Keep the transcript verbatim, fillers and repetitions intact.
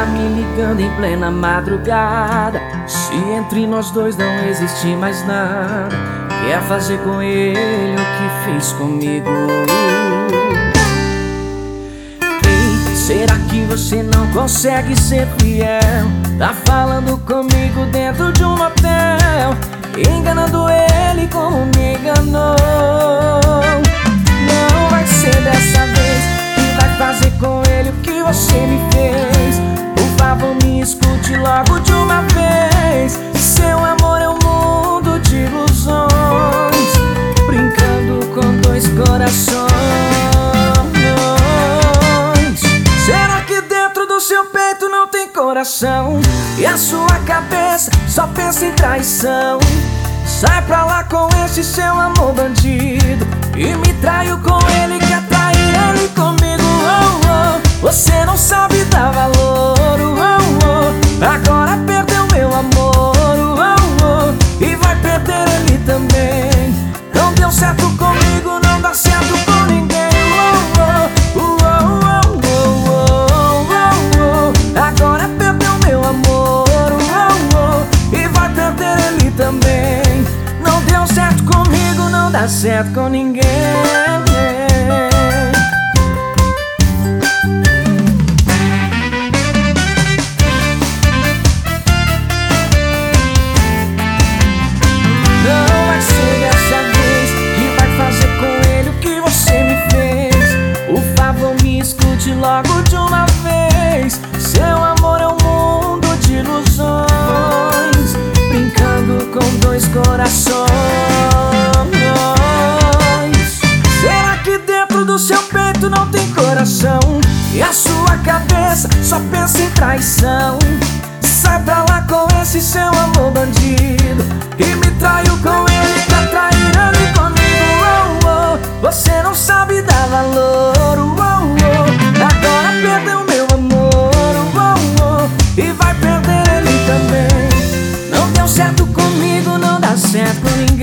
tá me ligando em plena madrugada? Se entre nós dois não existe mais nada, quer fazer com ele o que fez comigo? Ei, será que você não consegue ser fiel? Tá falando comigo dentro de um motel, enganando ele como me enganou. Não vai ser dessa vez que vai fazer com ele o que você me fez. Por favor, me escute logo de uma vez. Seu amor é um mundo de ilusões, brincando com dois corações. Será que dentro do seu peito não tem coração? E a sua cabeça só pensa em traição? Sai pra lá com esse seu amor bandido e me traiu com ele, quer trair ele comigo. Oh, oh. Você não sabe dar valor. Oh, oh. Agora perdeu meu amor. Oh, oh. E vai perder ele também. Não deu certo comigo, não dá certo com ninguém. Oh, oh. Oh, oh, oh, oh, oh. Agora perdeu meu amor. Oh, oh. E vai perder ele também. Não deu certo comigo, não dá certo com ninguém. Não vai ser dessa vez que vai fazer com ele o que você me fez. Por favor, me escute logo de uma vez. Seu amor é um mundo de ilusões, brincando com dois corações. Será que dentro do seu peito não tem coração? E a sua cabeça só pensa em traição? Sai pra lá com esse seu amor bandido e me traiu com ele, quer trair ele comigo. Oh, oh. Você não sabe dar valor. Oh, oh. Agora perdeu meu amor. Oh, oh. E vai perder ele também. Não deu certo comigo, não dá certo com ninguém.